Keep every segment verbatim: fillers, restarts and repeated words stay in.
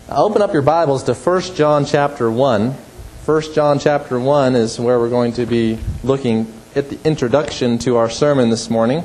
Open up your Bibles to First John chapter one. First John chapter one is where we're going to be looking at the introduction to our sermon this morning.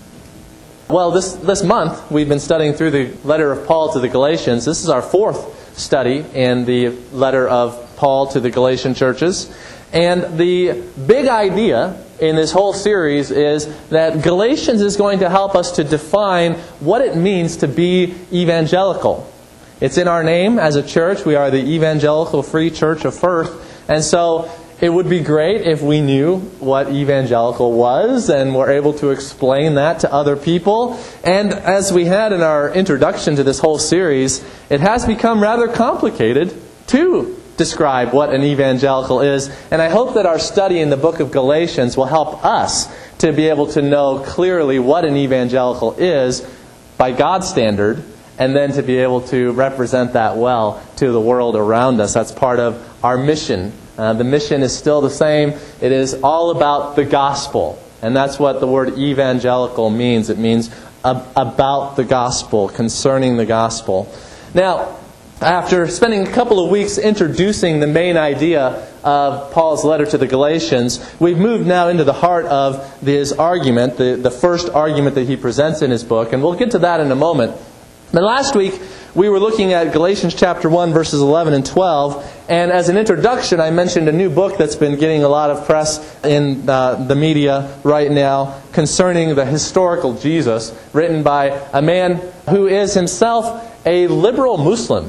Well, this, this month we've been studying through the letter of Paul to the Galatians. This is our fourth study in the letter of Paul to the Galatian churches. And the big idea in this whole series is that Galatians is going to help us to define what it means to be evangelical. It's in our name as a church. We are the Evangelical Free Church of Firth. And so it would be great if we knew what evangelical was and were able to explain that to other people. And as we had in our introduction to this whole series, it has become rather complicated to describe what an evangelical is. And I hope that our study in the book of Galatians will help us to be able to know clearly what an evangelical is by God's standard, and then to be able to represent that well to the world around us. That's part of our mission. Uh, the mission is still the same. It is all about the gospel. And that's what the word evangelical means. It means ab- about the gospel, concerning the gospel. Now, after spending a couple of weeks introducing the main idea of Paul's letter to the Galatians, we've moved now into the heart of his argument, the, the first argument that he presents in his book. And we'll get to that in a moment. Now, last week, we were looking at Galatians chapter one, verses eleven and twelve. And as an introduction, I mentioned a new book that's been getting a lot of press in uh, the media right now concerning the historical Jesus, written by a man who is himself a liberal Muslim.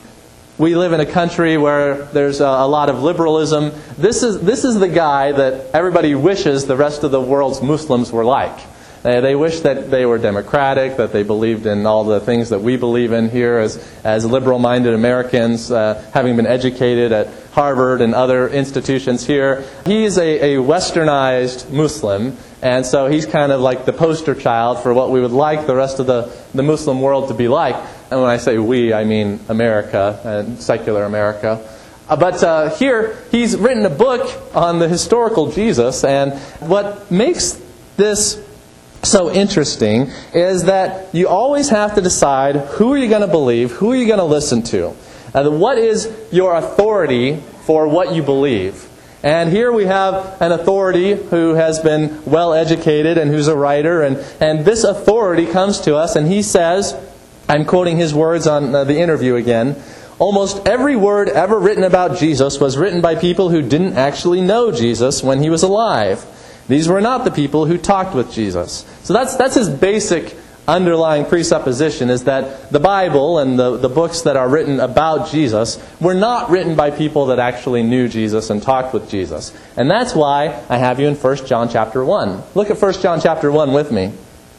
We live in a country where there's a, a lot of liberalism. This is, this is the guy that everybody wishes the rest of the world's Muslims were like. They wish that they were democratic, that they believed in all the things that we believe in here as, as liberal-minded Americans, uh, having been educated at Harvard and other institutions here. He's a, a westernized Muslim, and so he's kind of like the poster child for what we would like the rest of the, the Muslim world to be like. And when I say we, I mean America, and secular America. Uh, but uh, here, he's written a book on the historical Jesus, and what makes this so interesting is that you always have to decide who are you going to believe, who are you going to listen to. Uh, what is your authority for what you believe? And here we have an authority who has been well educated and who's a writer, and, and this authority comes to us and he says, I'm quoting his words on uh, the interview again, almost every word ever written about Jesus was written by people who didn't actually know Jesus when he was alive. These were not the people who talked with Jesus. So that's that's his basic underlying presupposition, is that the Bible and the, the books that are written about Jesus were not written by people that actually knew Jesus and talked with Jesus. And that's why I have you in First John chapter one. Look at First John chapter one with me. I'm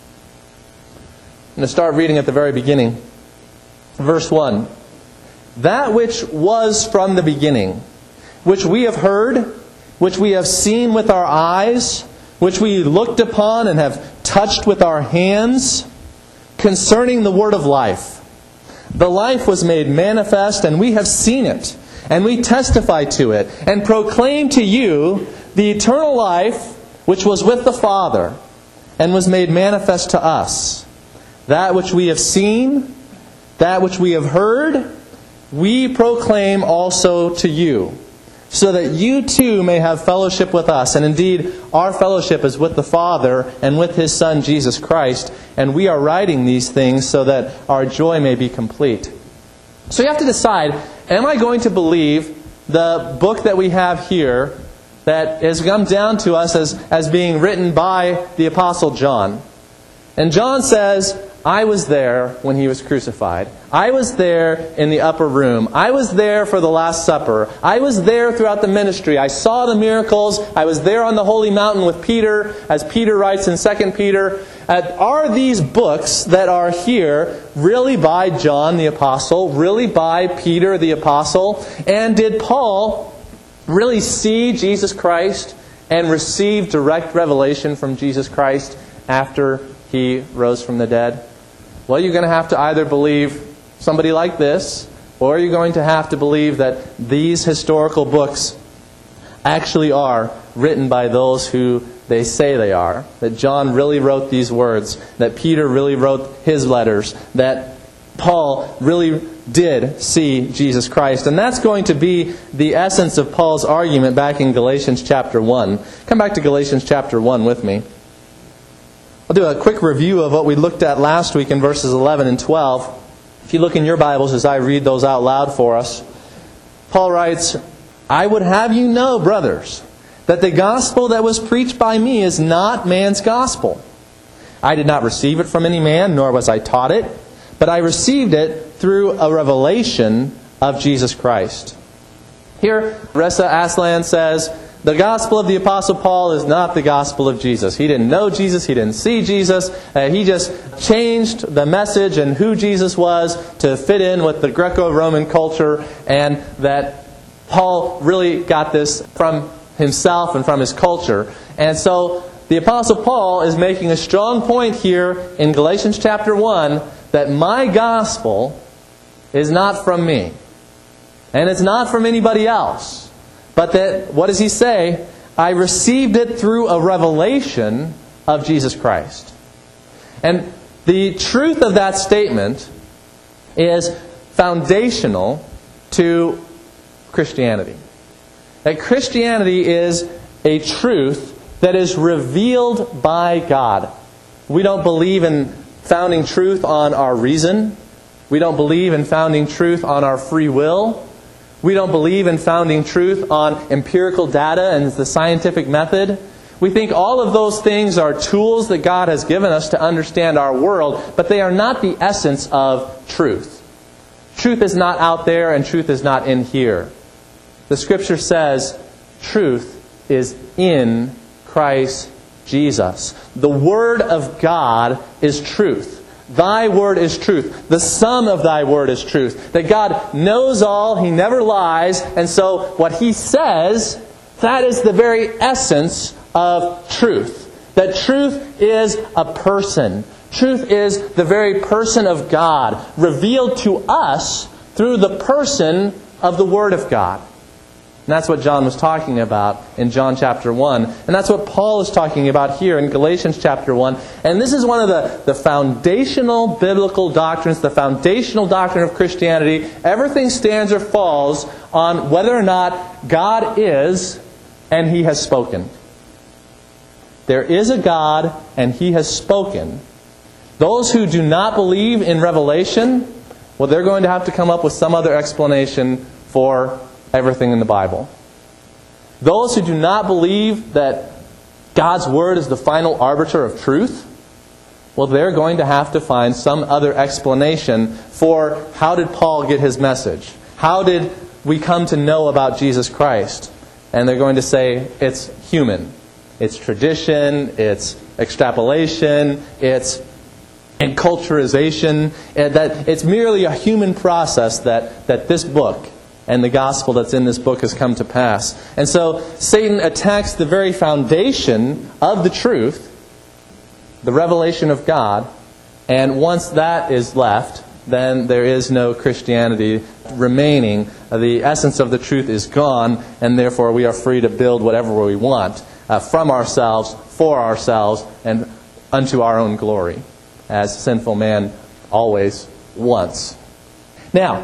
going to start reading at the very beginning. Verse one. That which was from the beginning, which we have heard, which we have seen with our eyes, which we looked upon and have touched with our hands, concerning the word of life. The life was made manifest, and we have seen it, and we testify to it, and proclaim to you the eternal life which was with the Father, and was made manifest to us. That which we have seen, that which we have heard, we proclaim also to you, so that you too may have fellowship with us. And indeed, our fellowship is with the Father and with His Son, Jesus Christ. And we are writing these things so that our joy may be complete. So you have to decide, am I going to believe the book that we have here that has come down to us as, as being written by the Apostle John? And John says, I was there when He was crucified. I was there in the upper room. I was there for the Last Supper. I was there throughout the ministry. I saw the miracles. I was there on the holy mountain with Peter, as Peter writes in Second Peter. Uh, are these books that are here really by John the Apostle? Really by Peter the Apostle? And did Paul really see Jesus Christ and receive direct revelation from Jesus Christ after He rose from the dead? Well, you're going to have to either believe somebody like this, or you're going to have to believe that these historical books actually are written by those who they say they are. That John really wrote these words, that Peter really wrote his letters, that Paul really did see Jesus Christ. And that's going to be the essence of Paul's argument back in Galatians chapter one. Come back to Galatians chapter one with me. I'll do a quick review of what we looked at last week in verses eleven and twelve. If you look in your Bibles as I read those out loud for us, Paul writes, "I would have you know, brothers, that the gospel that was preached by me is not man's gospel. I did not receive it from any man, nor was I taught it, but I received it through a revelation of Jesus Christ." Here, Ressa Aslan says, the gospel of the Apostle Paul is not the gospel of Jesus. He didn't know Jesus. He didn't see Jesus. Uh, he just changed the message and who Jesus was to fit in with the Greco-Roman culture, and that Paul really got this from himself and from his culture. And so the Apostle Paul is making a strong point here in Galatians chapter one that my gospel is not from me. And it's not from anybody else. But that, what does he say? I received it through a revelation of Jesus Christ. And the truth of that statement is foundational to Christianity. That Christianity is a truth that is revealed by God. We don't believe in founding truth on our reason. We don't believe in founding truth on our free will. We don't believe in founding truth on empirical data and the scientific method. We think all of those things are tools that God has given us to understand our world, but they are not the essence of truth. Truth is not out there and truth is not in here. The Scripture says truth is in Christ Jesus. The Word of God is truth. Thy word is truth. The sum of thy word is truth. That God knows all, He never lies, and so what He says, that is the very essence of truth. That truth is a person. Truth is the very person of God, revealed to us through the person of the Word of God. And that's what John was talking about in John chapter one. And that's what Paul is talking about here in Galatians chapter one. And this is one of the, the foundational biblical doctrines, the foundational doctrine of Christianity. Everything stands or falls on whether or not God is and He has spoken. There is a God and He has spoken. Those who do not believe in revelation, well, they're going to have to come up with some other explanation for everything in the Bible. Those who do not believe that God's Word is the final arbiter of truth, well, they're going to have to find some other explanation for how did Paul get his message? How did we come to know about Jesus Christ? And they're going to say it's human. It's tradition, it's extrapolation, it's enculturization, that it's merely a human process that, that this book and the gospel that's in this book has come to pass. And so Satan attacks the very foundation of the truth, the revelation of God, and once that is left, then there is no Christianity remaining. The essence of the truth is gone, and therefore we are free to build whatever we want uh, from ourselves, for ourselves, and unto our own glory, as sinful man always wants. Now,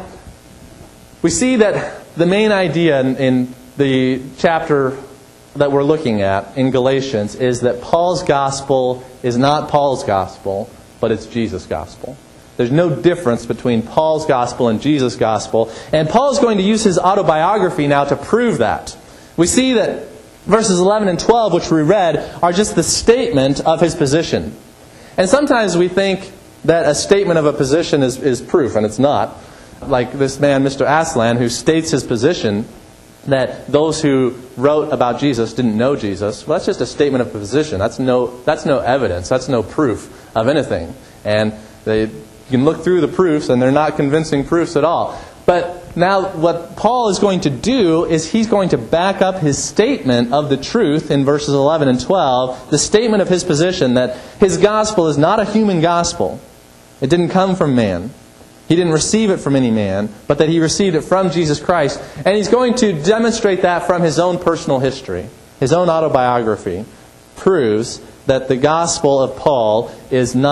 we see that the main idea in, in the chapter that we're looking at in Galatians is that Paul's gospel is not Paul's gospel, but it's Jesus' gospel. There's no difference between Paul's gospel and Jesus' gospel. And Paul's going to use his autobiography now to prove that. We see that verses eleven and twelve, which we read, are just the statement of his position. And sometimes we think that a statement of a position is, is proof, and it's not. Like this man, Mister Aslan, who states his position that those who wrote about Jesus didn't know Jesus. Well, that's just a statement of position. That's no, that's no evidence. That's no proof of anything. And they, you can look through the proofs, and they're not convincing proofs at all. But now what Paul is going to do is he's going to back up his statement of the truth in verses eleven and twelve, the statement of his position that his gospel is not a human gospel. It didn't come from man. He didn't receive it from any man, but that he received it from Jesus Christ. And he's going to demonstrate that from his own personal history. His own autobiography proves that the gospel of Paul is not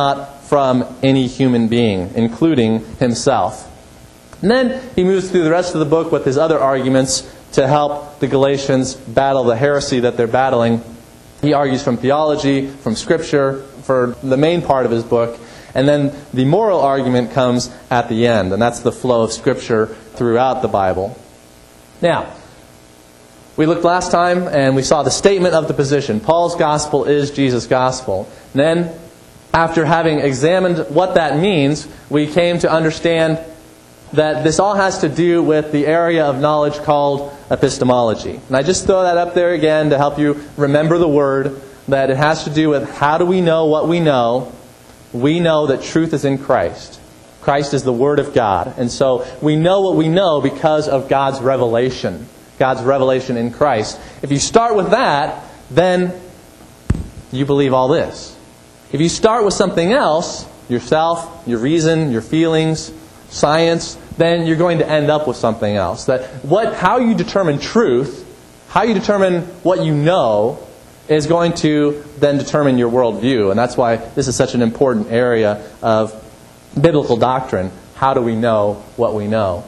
from any human being, including himself. And then he moves through the rest of the book with his other arguments to help the Galatians battle the heresy that they're battling. He argues from theology, from Scripture, for the main part of his book. And then the moral argument comes at the end, and that's the flow of Scripture throughout the Bible. Now, we looked last time and we saw the statement of the position. Paul's gospel is Jesus' gospel. And then, after having examined what that means, we came to understand that this all has to do with the area of knowledge called epistemology. And I just throw that up there again to help you remember the word, that it has to do with how do we know what we know. We know that truth is in Christ. Christ is the Word of God. And so we know what we know because of God's revelation. God's revelation in Christ. If you start with that, then you believe all this. If you start with something else, yourself, your reason, your feelings, science, then you're going to end up with something else. That what, how you determine truth, how you determine what you know, is going to then determine your worldview. And that's why this is such an important area of biblical doctrine. How do we know what we know?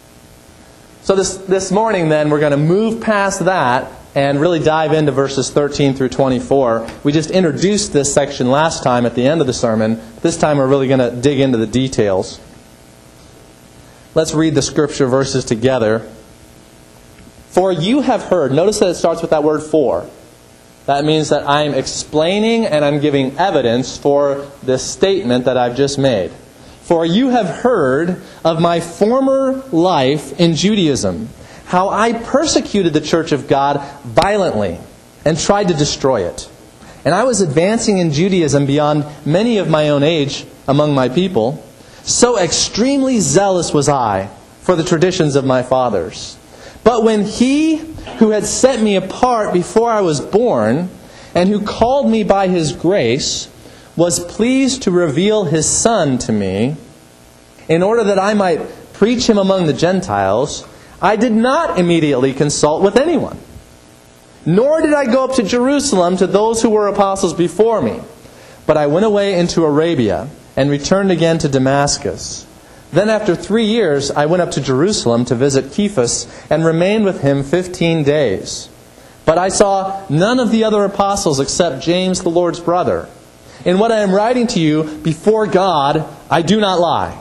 So this, this morning then, we're going to move past that and really dive into verses thirteen through twenty-four. We just introduced this section last time at the end of the sermon. This time we're really going to dig into the details. Let's read the Scripture verses together. For you have heard. Notice that it starts with that word for. That means that I'm explaining and I'm giving evidence for this statement that I've just made. For you have heard of my former life in Judaism, how I persecuted the church of God violently and tried to destroy it. And I was advancing in Judaism beyond many of my own age among my people. So extremely zealous was I for the traditions of my fathers. But when He who had set me apart before I was born, and who called me by His grace, was pleased to reveal His Son to me, in order that I might preach Him among the Gentiles, I did not immediately consult with anyone. Nor did I go up to Jerusalem to those who were apostles before me. But I went away into Arabia, and returned again to Damascus. Then after three years I went up to Jerusalem to visit Cephas, and remained with him fifteen days. But I saw none of the other apostles except James, the Lord's brother. In what I am writing to you, before God, I do not lie.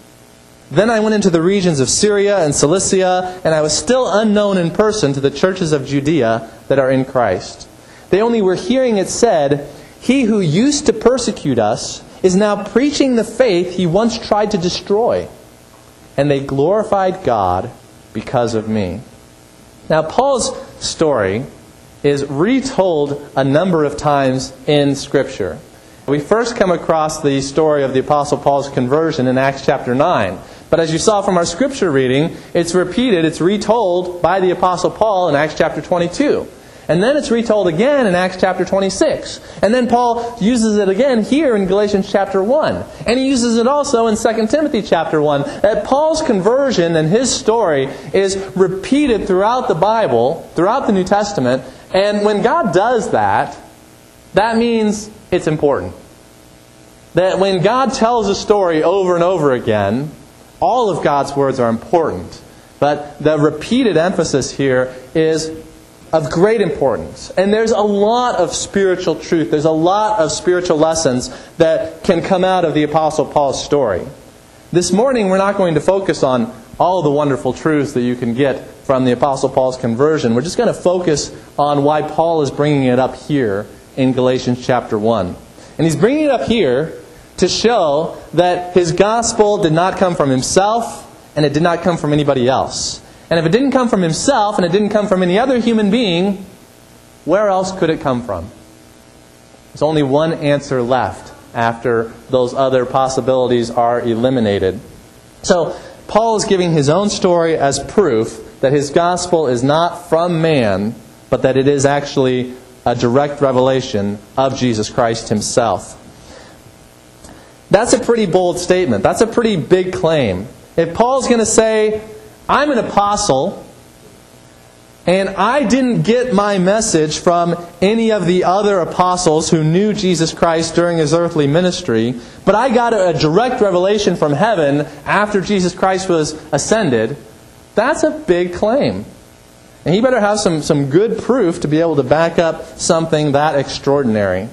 Then I went into the regions of Syria and Cilicia, and I was still unknown in person to the churches of Judea that are in Christ. They only were hearing it said, He who used to persecute us is now preaching the faith he once tried to destroy. And they glorified God because of me. Now, Paul's story is retold a number of times in Scripture. We first come across the story of the Apostle Paul's conversion in Acts chapter nine. But as you saw from our Scripture reading, it's repeated, it's retold by the Apostle Paul in Acts chapter twenty-two. And then it's retold again in Acts chapter twenty-six. And then Paul uses it again here in Galatians chapter one. And he uses it also in Second Timothy chapter one. That Paul's conversion and his story is repeated throughout the Bible, throughout the New Testament. And when God does that, that means it's important. That when God tells a story over and over again, all of God's words are important. But the repeated emphasis here is of great importance. And there's a lot of spiritual truth. There's a lot of spiritual lessons that can come out of the Apostle Paul's story. This morning we're not going to focus on all the wonderful truths that you can get from the Apostle Paul's conversion. We're just going to focus on why Paul is bringing it up here in Galatians chapter one. And he's bringing it up here to show that his gospel did not come from himself and it did not come from anybody else. And if it didn't come from himself and it didn't come from any other human being, where else could it come from? There's only one answer left after those other possibilities are eliminated. So Paul is giving his own story as proof that his gospel is not from man, but that it is actually a direct revelation of Jesus Christ Himself. That's a pretty bold statement. That's a pretty big claim. If Paul's going to say, I'm an apostle, And I didn't get my message from any of the other apostles who knew Jesus Christ during His earthly ministry, but I got a direct revelation from heaven after Jesus Christ was ascended. That's a big claim. And he better have some, some good proof to be able to back up something that extraordinary.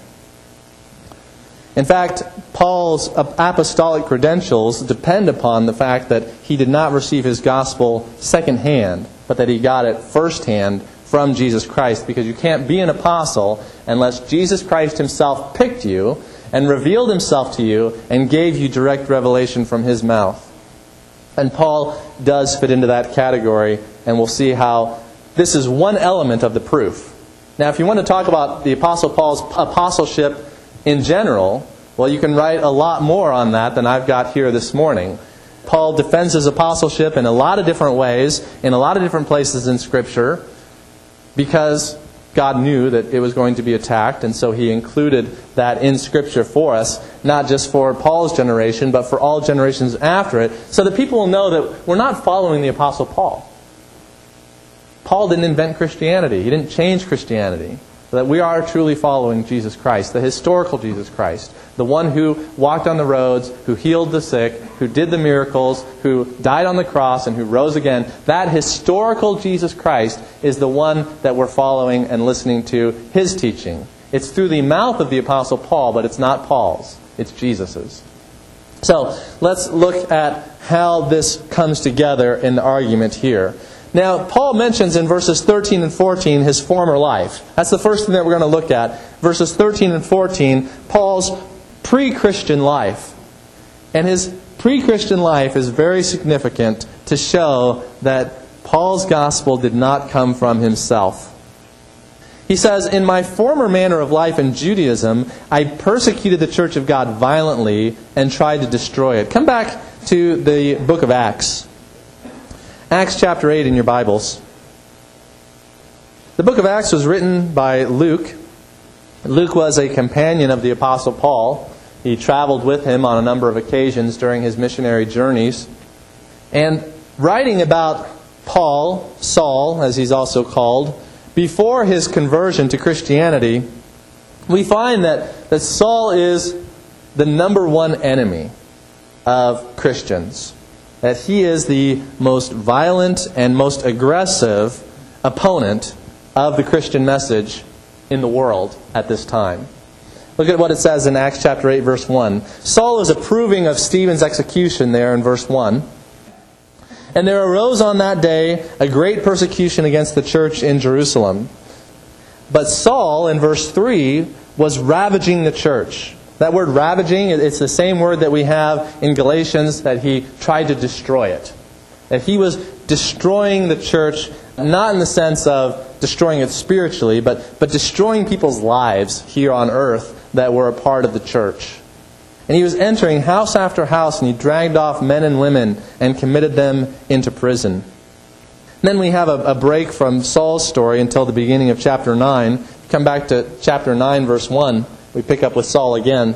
In fact, Paul's apostolic credentials depend upon the fact that he did not receive his gospel secondhand, but that he got it firsthand from Jesus Christ, because you can't be an apostle unless Jesus Christ Himself picked you and revealed Himself to you and gave you direct revelation from His mouth. And Paul does fit into that category, and we'll see how this is one element of the proof. Now, if you want to talk about the Apostle Paul's apostleship in general, well, you can write a lot more on that than I've got here this morning. Paul defends his apostleship in a lot of different ways, in a lot of different places in Scripture, because God knew that it was going to be attacked, and so He included that in Scripture for us, not just for Paul's generation, but for all generations after it, so that people will know that we're not following the Apostle Paul. Paul didn't invent Christianity. He didn't change Christianity. That we are truly following Jesus Christ, the historical Jesus Christ, the one who walked on the roads, who healed the sick, who did the miracles, who died on the cross, and who rose again. That historical Jesus Christ is the one that we're following and listening to His teaching. It's through the mouth of the Apostle Paul, but it's not Paul's. It's Jesus's. So, let's look at how this comes together in the argument here. Now, Paul mentions in verses thirteen and fourteen his former life. That's the first thing that we're going to look at. Verses thirteen and fourteen, Paul's pre-Christian life. And his pre-Christian life is very significant to show that Paul's gospel did not come from himself. He says, "In my former manner of life in Judaism, I persecuted the church of God violently and tried to destroy it." Come back to the book of Acts. Acts chapter eight in your Bibles. The book of Acts was written by Luke. Luke was a companion of the Apostle Paul. He traveled with him on a number of occasions during his missionary journeys. And writing about Paul, Saul, as he's also called, before his conversion to Christianity, we find that, that Saul is the number one enemy of Christians. That he is the most violent and most aggressive opponent of the Christian message in the world at this time. Look at what it says in Acts chapter eight, verse one. Saul is approving of Stephen's execution there in verse one. "And there arose on that day a great persecution against the church in Jerusalem. But Saul," in verse three, "was ravaging the church." That word ravaging, it's the same word that we have in Galatians, that he tried to destroy it. That he was destroying the church, not in the sense of destroying it spiritually, but, but destroying people's lives here on earth that were a part of the church. And he was entering house after house, and he dragged off men and women and committed them into prison. And then we have a, a break from Saul's story until the beginning of chapter nine. Come back to chapter nine, verse one. We pick up with Saul again.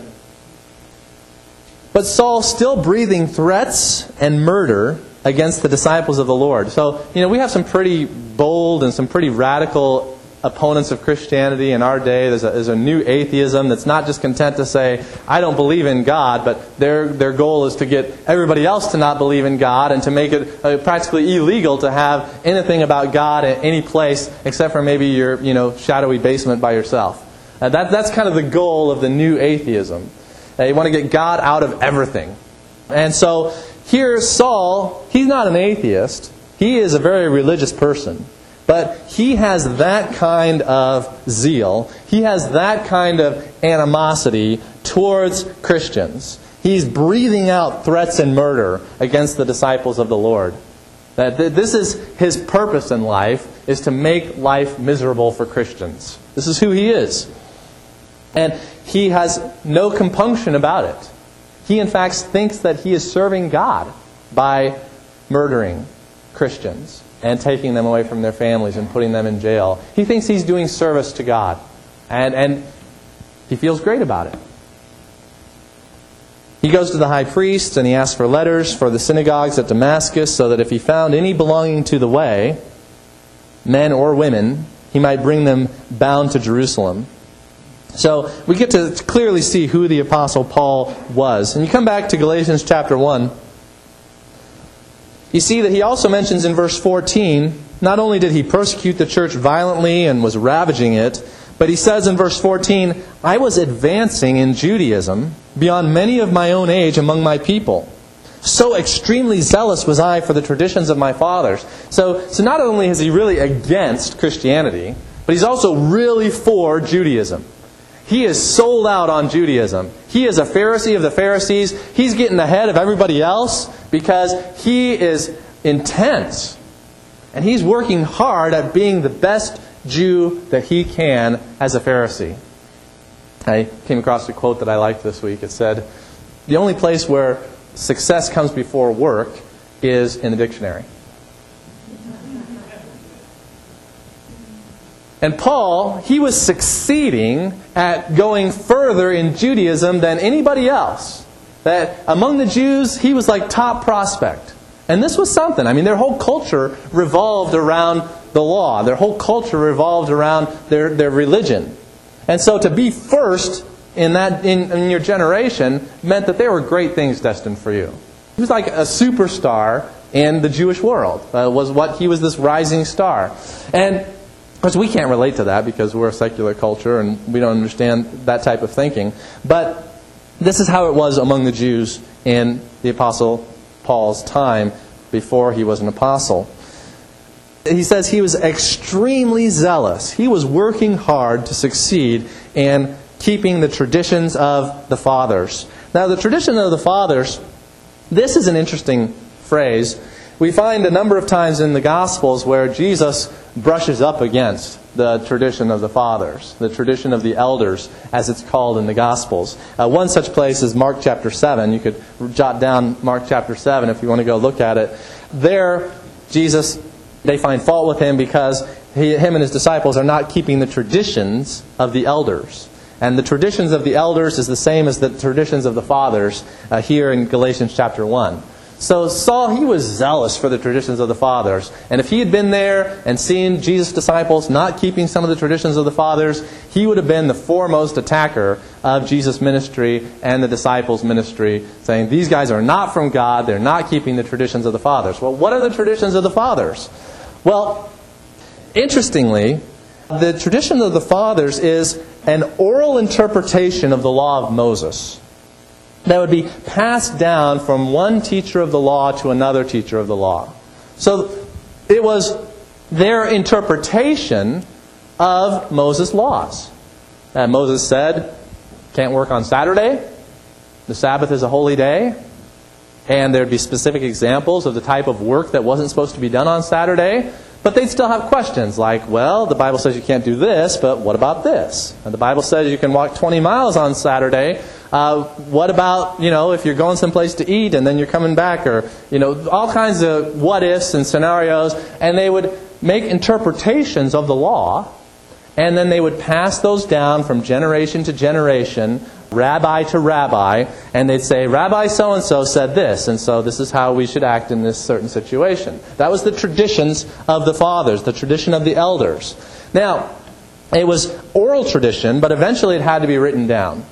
"But Saul, still breathing threats and murder against the disciples of the Lord." So, you know, we have some pretty bold and some pretty radical opponents of Christianity in our day. There's a, there's a new atheism that's not just content to say, "I don't believe in God," but their their goal is to get everybody else to not believe in God and to make it uh, practically illegal to have anything about God at any place except for maybe your, you know, shadowy basement by yourself. Uh, that, that's kind of the goal of the new atheism. Uh, you want to get God out of everything. And so here Saul, he's not an atheist. He is a very religious person. But he has that kind of zeal. He has that kind of animosity towards Christians. He's breathing out threats and murder against the disciples of the Lord. That this is his purpose in life, is to make life miserable for Christians. This is who he is. And he has no compunction about it. He in fact thinks that he is serving God by murdering Christians and taking them away from their families and putting them in jail. He thinks he's doing service to God. And, and he feels great about it. He goes to the high priest and he asks for letters for the synagogues at Damascus so that if he found any belonging to the way, men or women, he might bring them bound to Jerusalem. So we get to clearly see who the Apostle Paul was. And you come back to Galatians chapter one. You see that he also mentions in verse fourteen, not only did he persecute the church violently and was ravaging it, but he says in verse fourteen, I was advancing in Judaism beyond many of my own age among my people. So extremely zealous was I for the traditions of my fathers. So, so not only is he really against Christianity, but he's also really for Judaism. He is sold out on Judaism. He is a Pharisee of the Pharisees. He's getting ahead of everybody else because he is intense. And he's working hard at being the best Jew that he can as a Pharisee. I came across a quote that I liked this week. It said, the only place where success comes before work is in the dictionary. And Paul, he was succeeding at going further in Judaism than anybody else. That among the Jews, he was like top prospect. And this was something. I mean, their whole culture revolved around the law. Their whole culture revolved around their, their religion. And so to be first in that in, in your generation meant that there were great things destined for you. He was like a superstar in the Jewish world. Uh, was what he was this rising star. And of course we can't relate to that because we're a secular culture and we don't understand that type of thinking. But this is how it was among the Jews in the Apostle Paul's time before he was an apostle. He says he was extremely zealous. He was working hard to succeed in keeping the traditions of the fathers. Now, the tradition of the fathers, this is an interesting phrase. We find a number of times in the Gospels where Jesus brushes up against the tradition of the fathers, the tradition of the elders, as it's called in the Gospels. Uh, one such place is Mark chapter seven. You could jot down Mark chapter seven if you want to go look at it. There, Jesus, they find fault with him because he, him and his disciples are not keeping the traditions of the elders. And the traditions of the elders is the same as the traditions of the fathers uh, here in Galatians chapter one. So Saul, he was zealous for the traditions of the fathers. And if he had been there and seen Jesus' disciples not keeping some of the traditions of the fathers, he would have been the foremost attacker of Jesus' ministry and the disciples' ministry, saying, these guys are not from God, they're not keeping the traditions of the fathers. Well, what are the traditions of the fathers? Well, interestingly, the tradition of the fathers is an oral interpretation of the law of Moses that would be passed down from one teacher of the law to another teacher of the law. So it was their interpretation of Moses' laws. And Moses said, can't work on Saturday. The Sabbath is a holy day. And there'd be specific examples of the type of work that wasn't supposed to be done on Saturday. But they'd still have questions like, well, the Bible says you can't do this, but what about this? And the Bible says you can walk twenty miles on Saturday. Uh, what about, you know, if you're going someplace to eat and then you're coming back? Or, you know, all kinds of what-ifs and scenarios. And they would make interpretations of the law. And then they would pass those down from generation to generation, rabbi to rabbi, and they'd say, Rabbi so-and-so said this, and so this is how we should act in this certain situation. That was the traditions of the fathers, the tradition of the elders. Now, it was oral tradition, but eventually it had to be written down.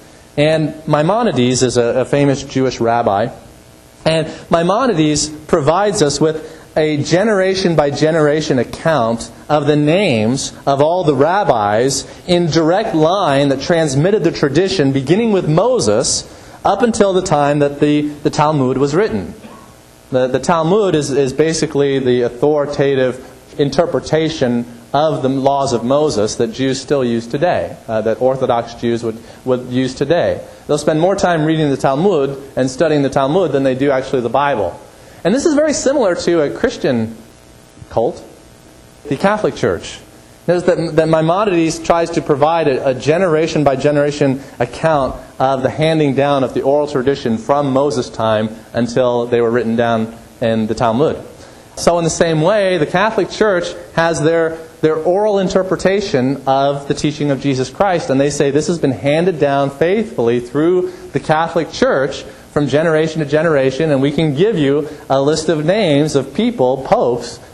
And Maimonides is a, a famous Jewish rabbi, and Maimonides provides us with a generation-by-generation account of the names of all the rabbis in direct line that transmitted the tradition, beginning with Moses, up until the time that the, the Talmud was written. The, the Talmud is, is basically the authoritative interpretation of the laws of Moses that Jews still use today, uh, that Orthodox Jews would, would use today. They'll spend more time reading the Talmud and studying the Talmud than they do actually the Bible. And this is very similar to a Christian cult, the Catholic Church. Notice that, that Maimonides tries to provide a, a generation-by-generation account of the handing down of the oral tradition from Moses' time until they were written down in the Talmud. So in the same way, the Catholic Church has their, their oral interpretation of the teaching of Jesus Christ, and they say this has been handed down faithfully through the Catholic Church from generation to generation, and we can give you a list of names of people, popes,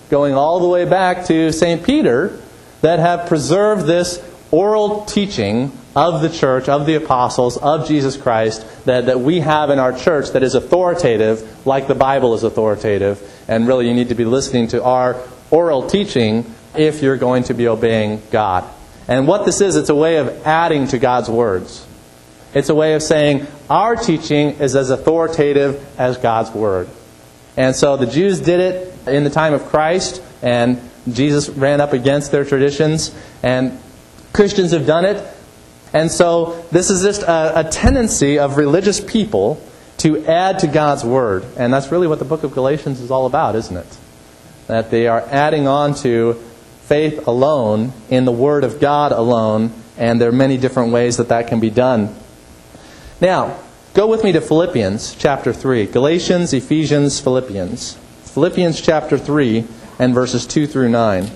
going all the way back to Saint Peter, that have preserved this oral teaching of the church, of the apostles, of Jesus Christ, that, that we have in our church that is authoritative, like the Bible is authoritative. And really you need to be listening to our oral teaching if you're going to be obeying God. And what this is, it's a way of adding to God's words. It's a way of saying our teaching is as authoritative as God's Word. And so the Jews did it in the time of Christ, and Jesus ran up against their traditions, and Christians have done it. And so this is just a, a tendency of religious people to add to God's Word. And that's really what the book of Galatians is all about, isn't it? That they are adding on to faith alone in the Word of God alone, and there are many different ways that that can be done. Now, go with me to Philippians chapter three. Galatians, Ephesians, Philippians. Philippians chapter three and verses two through nine.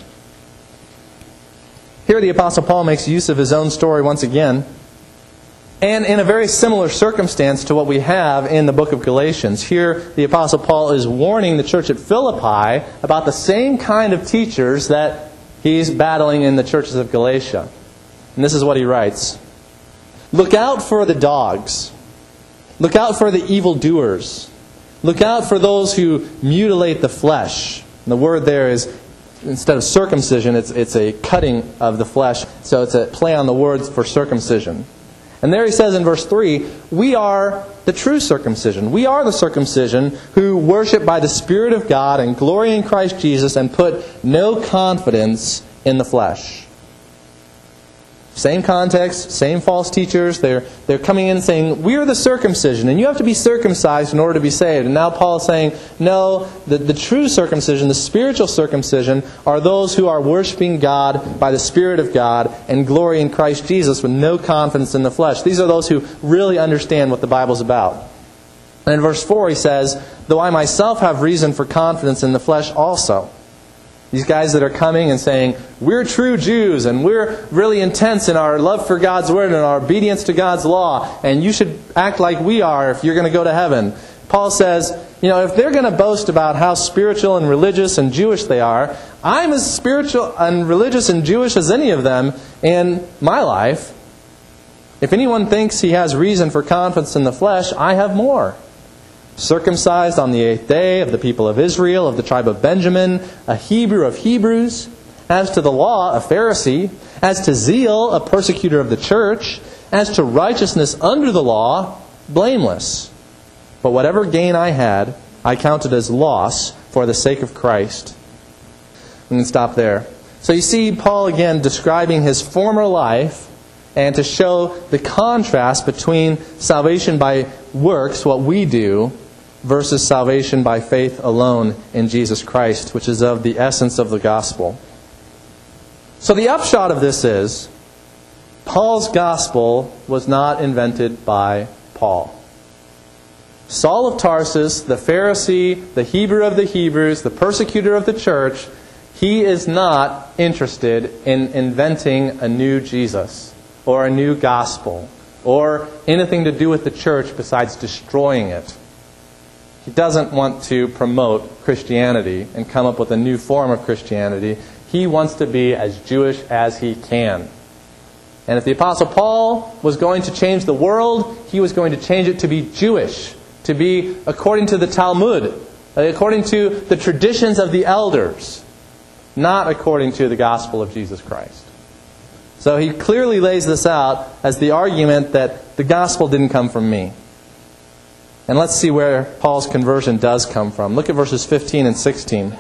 Here the Apostle Paul makes use of his own story once again, and in a very similar circumstance to what we have in the book of Galatians. Here the Apostle Paul is warning the church at Philippi about the same kind of teachers that he's battling in the churches of Galatia. And this is what he writes. Look out for the dogs. Look out for the evildoers. Look out for those who mutilate the flesh. And the word there is, instead of circumcision, it's, it's a cutting of the flesh. So it's a play on the words for circumcision. And there he says in verse three, we are the true circumcision. We are the circumcision who worship by the Spirit of God and glory in Christ Jesus and put no confidence in the flesh. Same context, same false teachers. They're, they're coming in saying, we're the circumcision, and you have to be circumcised in order to be saved. And now Paul is saying, no, the, the true circumcision, the spiritual circumcision, are those who are worshiping God by the Spirit of God and glory in Christ Jesus with no confidence in the flesh. These are those who really understand what the Bible's about. And in verse four he says, though I myself have reason for confidence in the flesh also. These guys that are coming and saying, we're true Jews and we're really intense in our love for God's Word and our obedience to God's law, and you should act like we are if you're going to go to heaven. Paul says, you know, if they're going to boast about how spiritual and religious and Jewish they are, I'm as spiritual and religious and Jewish as any of them in my life. If anyone thinks he has reason for confidence in the flesh, I have more. Circumcised on the eighth day, of the people of Israel, of the tribe of Benjamin, a Hebrew of Hebrews, as to the law, a Pharisee, as to zeal, a persecutor of the church, as to righteousness under the law, blameless. But whatever gain I had, I counted as loss for the sake of Christ. We can stop there. So you see Paul again describing his former life, and to show the contrast between salvation by works, what we do, versus salvation by faith alone in Jesus Christ, which is of the essence of the gospel. So the upshot of this is, Paul's gospel was not invented by Paul. Saul of Tarsus, the Pharisee, the Hebrew of the Hebrews, the persecutor of the church, he is not interested in inventing a new Jesus or a new gospel or anything to do with the church besides destroying it. He doesn't want to promote Christianity and come up with a new form of Christianity. He wants to be as Jewish as he can. And if the Apostle Paul was going to change the world, he was going to change it to be Jewish, to be according to the Talmud, according to the traditions of the elders, not according to the gospel of Jesus Christ. So he clearly lays this out as the argument that the gospel didn't come from me. And let's see where Paul's conversion does come from. Look at verses fifteen and sixteen.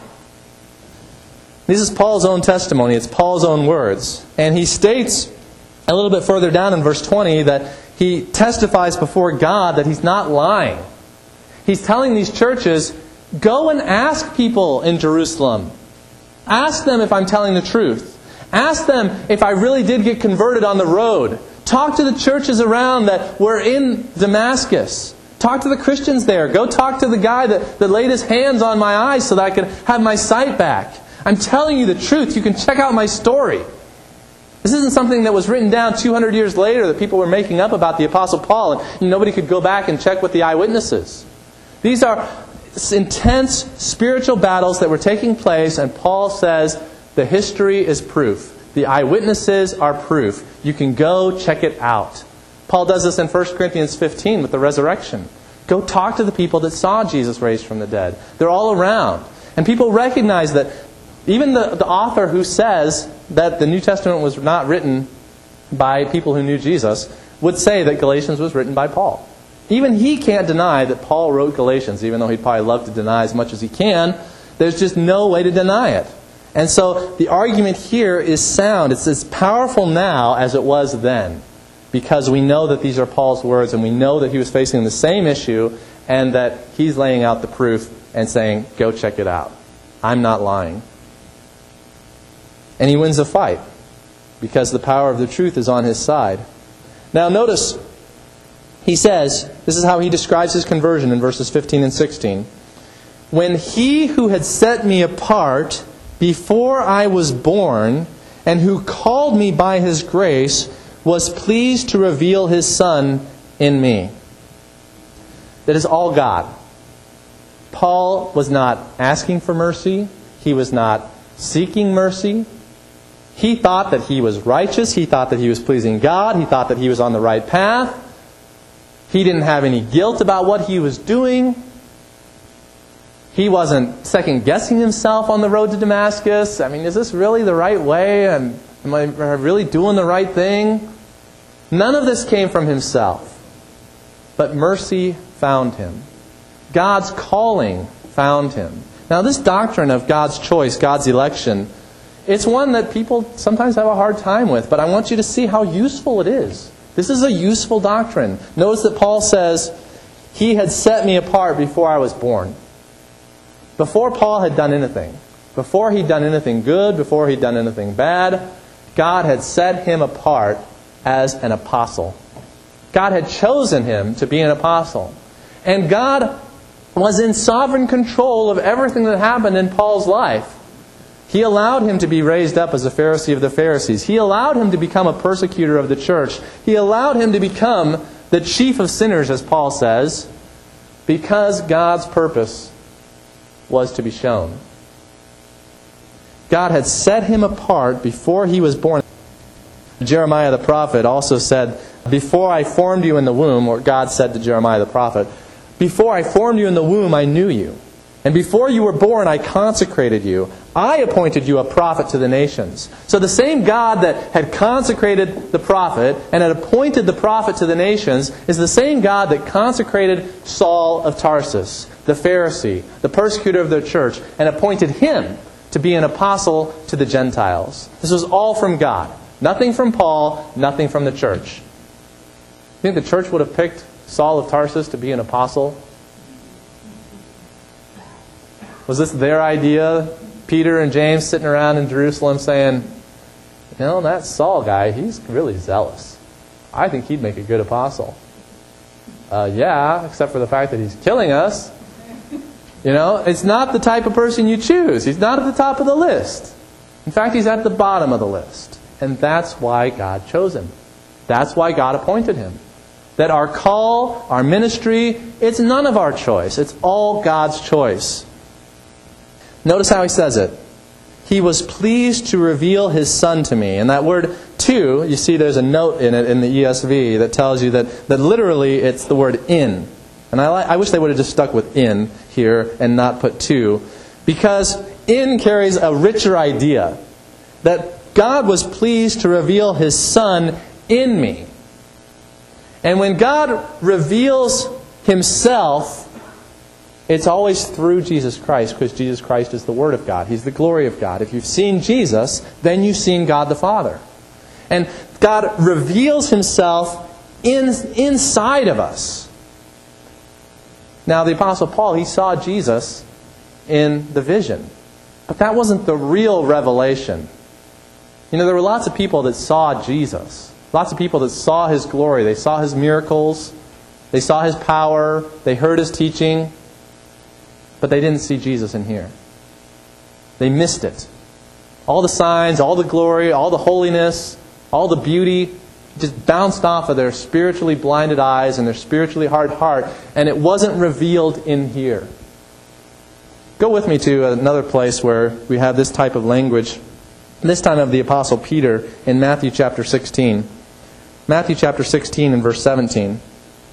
This is Paul's own testimony. It's Paul's own words. And he states a little bit further down in verse twenty that he testifies before God that he's not lying. He's telling these churches, go and ask people in Jerusalem. Ask them if I'm telling the truth. Ask them if I really did get converted on the road. Talk to the churches around that were in Damascus. Talk to the Christians there. Go talk to the guy that, that laid his hands on my eyes so that I could have my sight back. I'm telling you the truth. You can check out my story. This isn't something that was written down two hundred years later that people were making up about the Apostle Paul, and nobody could go back and check with the eyewitnesses. These are intense spiritual battles that were taking place, and Paul says the history is proof. The eyewitnesses are proof. You can go check it out. Paul does this in First Corinthians fifteen with the resurrection. Go talk to the people that saw Jesus raised from the dead. They're all around. And people recognize that even the, the author who says that the New Testament was not written by people who knew Jesus would say that Galatians was written by Paul. Even he can't deny that Paul wrote Galatians, even though he'd probably love to deny as much as he can. There's just no way to deny it. And so the argument here is sound. It's as powerful now as it was then, because we know that these are Paul's words, and we know that he was facing the same issue, and that he's laying out the proof and saying, go check it out. I'm not lying. And he wins the fight, because the power of the truth is on his side. Now notice, he says, this is how he describes his conversion in verses fifteen and sixteen. When he who had set me apart before I was born, and who called me by his grace, was pleased to reveal his Son in me. That is all God. Paul was not asking for mercy. He was not seeking mercy. He thought that he was righteous. He thought that he was pleasing God. He thought that he was on the right path. He didn't have any guilt about what he was doing. He wasn't second-guessing himself on the road to Damascus. I mean, is this really the right way? And am I really doing the right thing? None of this came from himself. But mercy found him. God's calling found him. Now, this doctrine of God's choice, God's election, it's one that people sometimes have a hard time with. But I want you to see how useful it is. This is a useful doctrine. Notice that Paul says, He had set me apart before I was born. Before Paul had done anything, before he'd done anything good, before he'd done anything bad, God had set him apart as an apostle. God had chosen him to be an apostle. And God was in sovereign control of everything that happened in Paul's life. He allowed him to be raised up as a Pharisee of the Pharisees. He allowed him to become a persecutor of the church. He allowed him to become the chief of sinners, as Paul says, because God's purpose was to be shown. God had set him apart before he was born. Jeremiah the prophet also said, before I formed you in the womb, or God said to Jeremiah the prophet, before I formed you in the womb, I knew you. And before you were born, I consecrated you. I appointed you a prophet to the nations. So the same God that had consecrated the prophet and had appointed the prophet to the nations is the same God that consecrated Saul of Tarsus, the Pharisee, the persecutor of the church, and appointed him to be an apostle to the Gentiles. This was all from God. Nothing from Paul, nothing from the church. You think the church would have picked Saul of Tarsus to be an apostle? Was this their idea? Peter and James sitting around in Jerusalem saying, you know, that Saul guy, he's really zealous. I think he'd make a good apostle. Uh, yeah, except for the fact that he's killing us. You know, it's not the type of person you choose. He's not at the top of the list. In fact, he's at the bottom of the list. And that's why God chose him. That's why God appointed him. That our call, our ministry, it's none of our choice. It's all God's choice. Notice how he says it. He was pleased to reveal his Son to me. And that word to, you see there's a note in it in the E S V that tells you that, that literally it's the word in. And I, I wish they would have just stuck with in here and not put to. Because in carries a richer idea. That God was pleased to reveal his Son in me. And when God reveals himself, it's always through Jesus Christ, because Jesus Christ is the Word of God. He's the glory of God. If you've seen Jesus, then you've seen God the Father. And God reveals himself in, inside of us. Now, the Apostle Paul, he saw Jesus in the vision. But that wasn't the real revelation. You know, there were lots of people that saw Jesus. Lots of people that saw his glory. They saw his miracles. They saw his power. They heard his teaching. But they didn't see Jesus in here. They missed it. All the signs, all the glory, all the holiness, all the beauty just bounced off of their spiritually blinded eyes and their spiritually hard heart, and it wasn't revealed in here. Go with me to another place where we have this type of language, this time of the Apostle Peter in Matthew chapter sixteen. Matthew chapter sixteen and verse seventeen.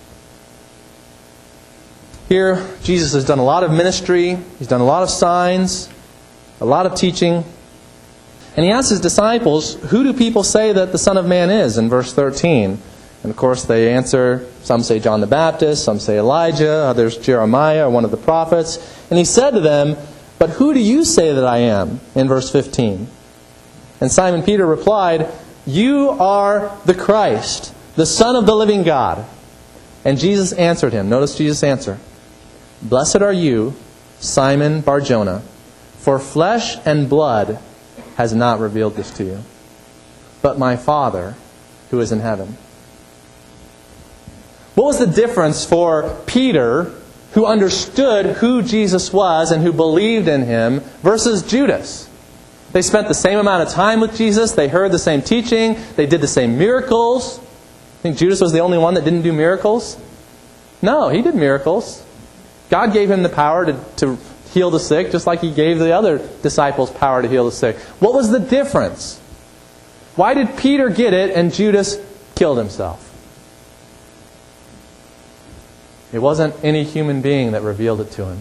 Here, Jesus has done a lot of ministry. He's done a lot of signs, a lot of teaching. And he asks his disciples, who do people say that the Son of Man is? In verse thirteen. And of course they answer, some say John the Baptist, some say Elijah, others Jeremiah or one of the prophets. And he said to them, but who do you say that I am? In verse fifteen. And Simon Peter replied, you are the Christ, the Son of the living God. And Jesus answered him. Notice Jesus' answer. Blessed are you, Simon Bar-Jonah, for flesh and blood has not revealed this to you, but my Father who is in heaven. What was the difference for Peter, who understood who Jesus was and who believed in Him, versus Judas? They spent the same amount of time with Jesus. They heard the same teaching. They did the same miracles. I think Judas was the only one that didn't do miracles. No, he did miracles. God gave him the power to, to heal the sick, just like He gave the other disciples power to heal the sick. What was the difference? Why did Peter get it and Judas killed himself? It wasn't any human being that revealed it to him.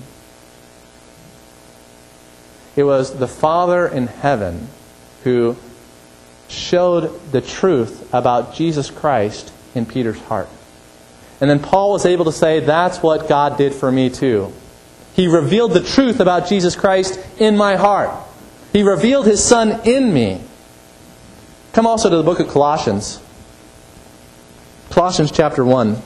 It was the Father in heaven who showed the truth about Jesus Christ in Peter's heart. And then Paul was able to say, that's what God did for me too. He revealed the truth about Jesus Christ in my heart. He revealed His Son in me. Come also to the book of Colossians. Colossians chapter one.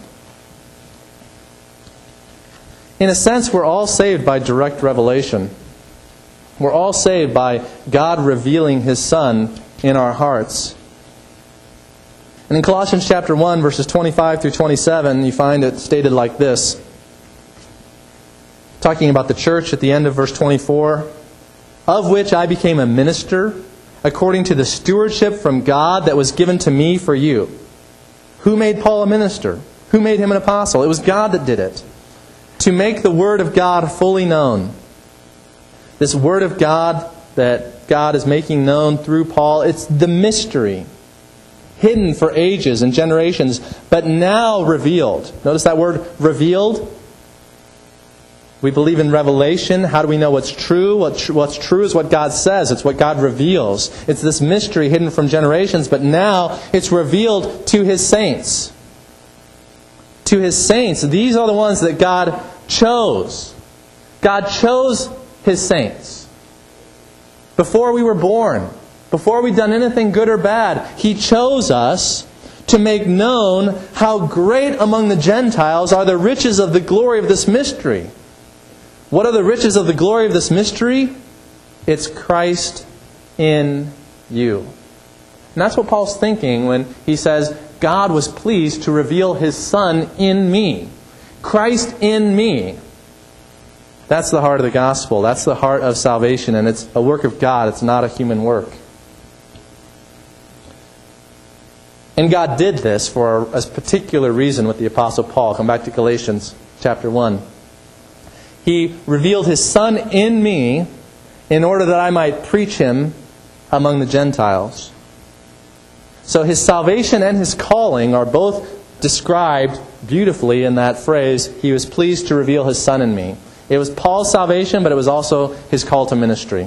In a sense, we're all saved by direct revelation. We're all saved by God revealing His Son in our hearts. And in Colossians chapter one, verses twenty-five through twenty-seven, you find it stated like this. Talking about the church at the end of verse twenty-four. Of which I became a minister, according to the stewardship from God that was given to me for you. Who made Paul a minister? Who made him an apostle? It was God that did it. To make the Word of God fully known. This Word of God that God is making known through Paul, it's the mystery. Hidden for ages and generations, but now revealed. Notice that word, revealed. We believe in revelation. How do we know what's true? What tr- what's true is what God says. It's what God reveals. It's this mystery hidden from generations, but now it's revealed to His saints. To His saints. These are the ones that God chose. God chose His saints. Before we were born, before we'd done anything good or bad, He chose us to make known how great among the Gentiles are the riches of the glory of this mystery. What are the riches of the glory of this mystery? It's Christ in you. And that's what Paul's thinking when he says, God was pleased to reveal His Son in me. Christ in me. That's the heart of the gospel. That's the heart of salvation. And it's a work of God. It's not a human work. And God did this for a particular reason with the Apostle Paul. Come back to Galatians chapter one. He revealed His Son in me in order that I might preach Him among the Gentiles. So His salvation and His calling are both described beautifully in that phrase, He was pleased to reveal His Son in me. It was Paul's salvation, but it was also his call to ministry.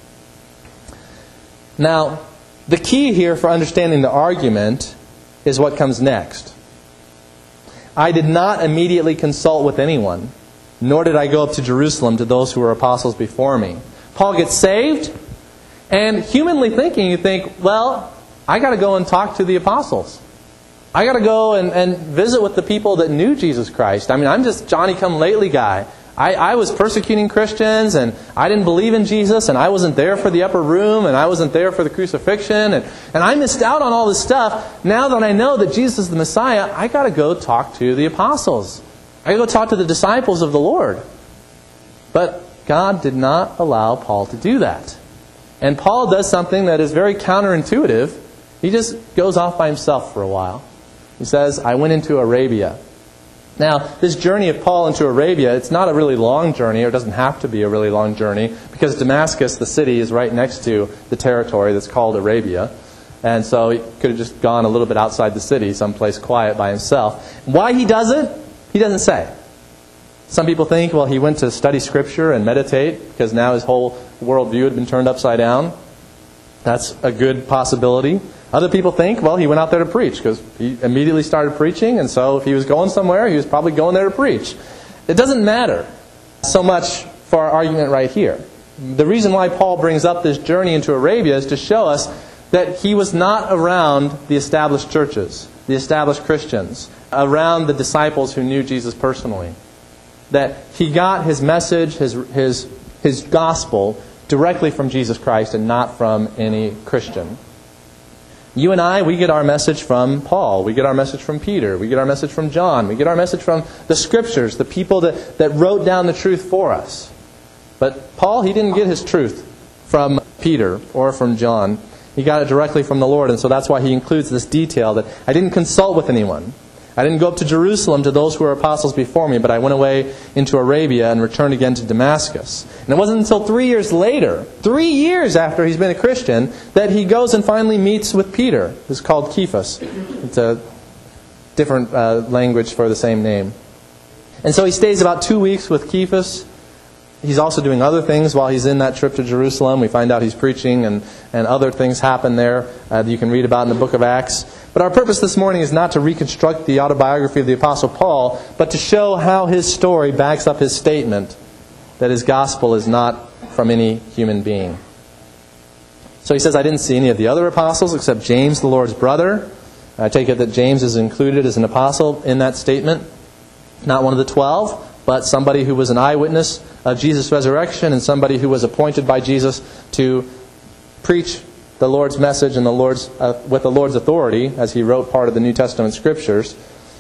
Now, the key here for understanding the argument is what comes next. I did not immediately consult with anyone, nor did I go up to Jerusalem to those who were apostles before me. Paul gets saved, and humanly thinking, you think, well, I got to go and talk to the apostles. I got to go and, and visit with the people that knew Jesus Christ. I mean, I'm just Johnny-come-lately guy. I, I was persecuting Christians, and I didn't believe in Jesus, and I wasn't there for the upper room, and I wasn't there for the crucifixion, and, and I missed out on all this stuff. Now that I know that Jesus is the Messiah, I got to go talk to the apostles. I got to go talk to the disciples of the Lord. But God did not allow Paul to do that. And Paul does something that is very counterintuitive. He just goes off by himself for a while. He says, I went into Arabia. Now, this journey of Paul into Arabia, it's not a really long journey, or it doesn't have to be a really long journey, because Damascus, the city, is right next to the territory that's called Arabia. And so he could have just gone a little bit outside the city, someplace quiet by himself. Why he does it, he doesn't say. Some people think, well, he went to study Scripture and meditate, because now his whole worldview had been turned upside down. That's a good possibility. Other people think, well, he went out there to preach, because he immediately started preaching, and so if he was going somewhere, he was probably going there to preach. It doesn't matter so much for our argument right here. The reason why Paul brings up this journey into Arabia is to show us that he was not around the established churches, the established Christians, around the disciples who knew Jesus personally. That he got his message, his, his, his gospel, directly from Jesus Christ and not from any Christian. You and I, we get our message from Paul. We get our message from Peter. We get our message from John. We get our message from the Scriptures, the people that, that wrote down the truth for us. But Paul, he didn't get his truth from Peter or from John. He got it directly from the Lord, and so that's why he includes this detail that I didn't consult with anyone. I didn't go up to Jerusalem to those who were apostles before me, but I went away into Arabia and returned again to Damascus. And it wasn't until three years later, three years after he's been a Christian, that he goes and finally meets with Peter, who's called Cephas. It's a different uh, language for the same name. And so he stays about two weeks with Cephas. He's also doing other things while he's in that trip to Jerusalem. We find out he's preaching, and, and other things happen there uh, that you can read about in the book of Acts. But our purpose this morning is not to reconstruct the autobiography of the Apostle Paul, but to show how his story backs up his statement that his gospel is not from any human being. So he says, I didn't see any of the other apostles except James, the Lord's brother. I take it that James is included as an apostle in that statement. Not one of the twelve, but somebody who was an eyewitness of Jesus' resurrection and somebody who was appointed by Jesus to preach the Lord's message and the Lord's uh, with the Lord's authority, as he wrote part of the New Testament Scriptures.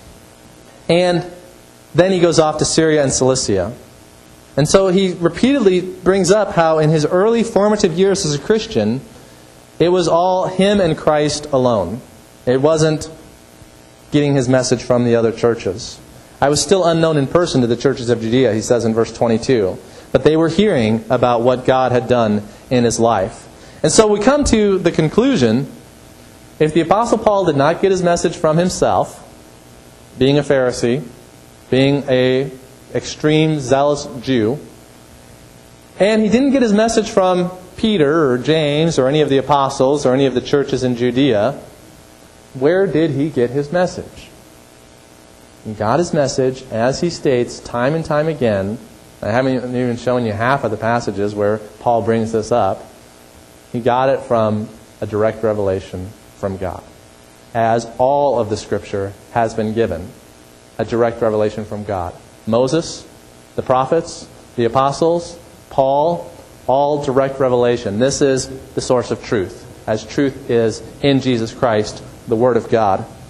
And then he goes off to Syria and Cilicia. And so he repeatedly brings up how in his early formative years as a Christian, it was all him and Christ alone. It wasn't getting his message from the other churches. I was still unknown in person to the churches of Judea, he says in verse twenty-two. But they were hearing about what God had done in his life. And so we come to the conclusion, if the Apostle Paul did not get his message from himself, being a Pharisee, being a extreme zealous Jew, and he didn't get his message from Peter or James or any of the apostles or any of the churches in Judea, where did he get his message? He got his message, as he states time and time again. I haven't even shown you half of the passages where Paul brings this up. He got it from a direct revelation from God. As all of the Scripture has been given, a direct revelation from God. Moses, the prophets, the apostles, Paul, all direct revelation. This is the source of truth, as truth is in Jesus Christ, the Word of God.